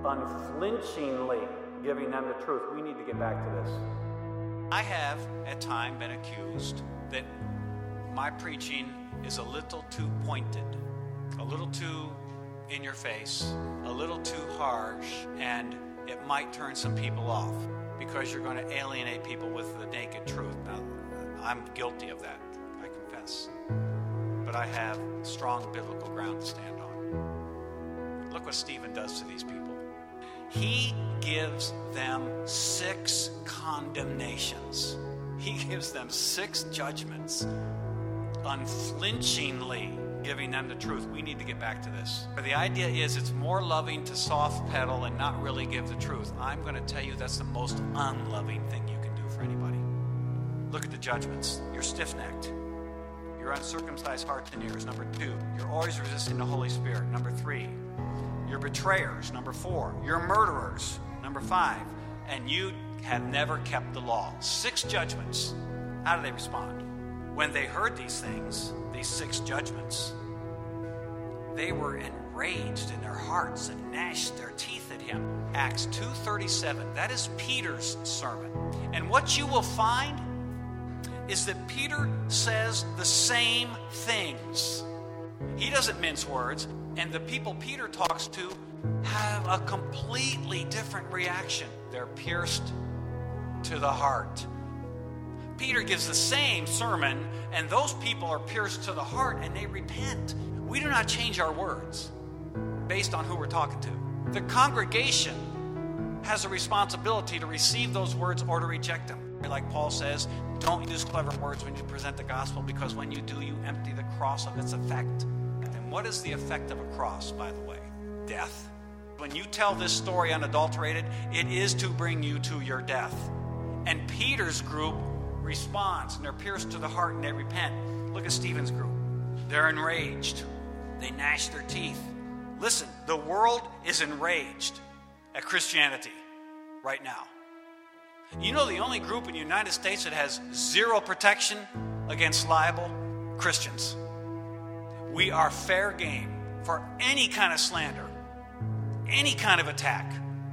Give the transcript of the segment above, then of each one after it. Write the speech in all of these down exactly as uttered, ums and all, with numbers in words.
unflinchingly giving them the truth. We need to get back to this. I have, at times, been accused that my preaching is a little too pointed, a little too in your face, a little too harsh, and it might turn some people off because you're going to alienate people with the naked truth. Now, I'm guilty of that, I confess. But I have strong biblical ground to stand on. Look what Stephen does to these people. He gives them six condemnations. He gives them six judgments, unflinchingly giving them the truth. We need to get back to this. The idea is it's more loving to soft pedal and not really give the truth. I'm going to tell you that's the most unloving thing you can do for anybody. Look at the judgments. You're stiff-necked. You're uncircumcised hearts and ears. Number two, you're always resisting the Holy Spirit. Number three, you're betrayers. Number four, you're murderers. Number five, and you have never kept the law. Six judgments. How do they respond? When they heard these things, these six judgments, they were enraged in their hearts and gnashed their teeth at him. Acts two thirty-seven, that is Peter's sermon. And what you will find is that Peter says the same things. He doesn't mince words, and the people Peter talks to have a completely different reaction. They're pierced to the heart. Peter gives the same sermon, and those people are pierced to the heart, and they repent. We do not change our words based on who we're talking to. The congregation has a responsibility to receive those words or to reject them. Like Paul says, don't use clever words when you present the gospel, because when you do, you empty the cross of its effect. And what is the effect of a cross, by the way? Death. When you tell this story unadulterated, it is to bring you to your death. And Peter's group responds, and they're pierced to the heart, and they repent. Look at Stephen's group. They're enraged. They gnash their teeth. Listen, the world is enraged at Christianity right now. You know the only group in the United States that has zero protection against libel? Christians. We are fair game for any kind of slander, any kind of attack,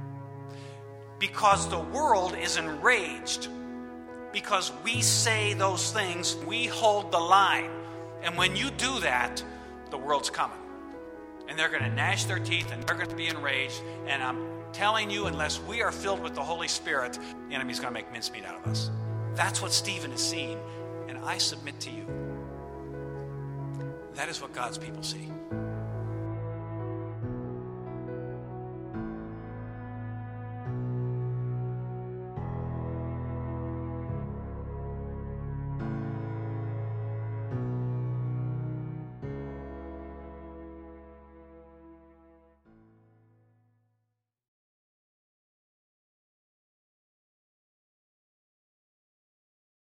because the world is enraged. Because we say those things, we hold the line. And when you do that, the world's coming. And they're going to gnash their teeth, and they're going to be enraged. And I'm telling you, unless we are filled with the Holy Spirit, the enemy's going to make mincemeat out of us. That's what Stephen is seeing. And I submit to you, that is what God's people see.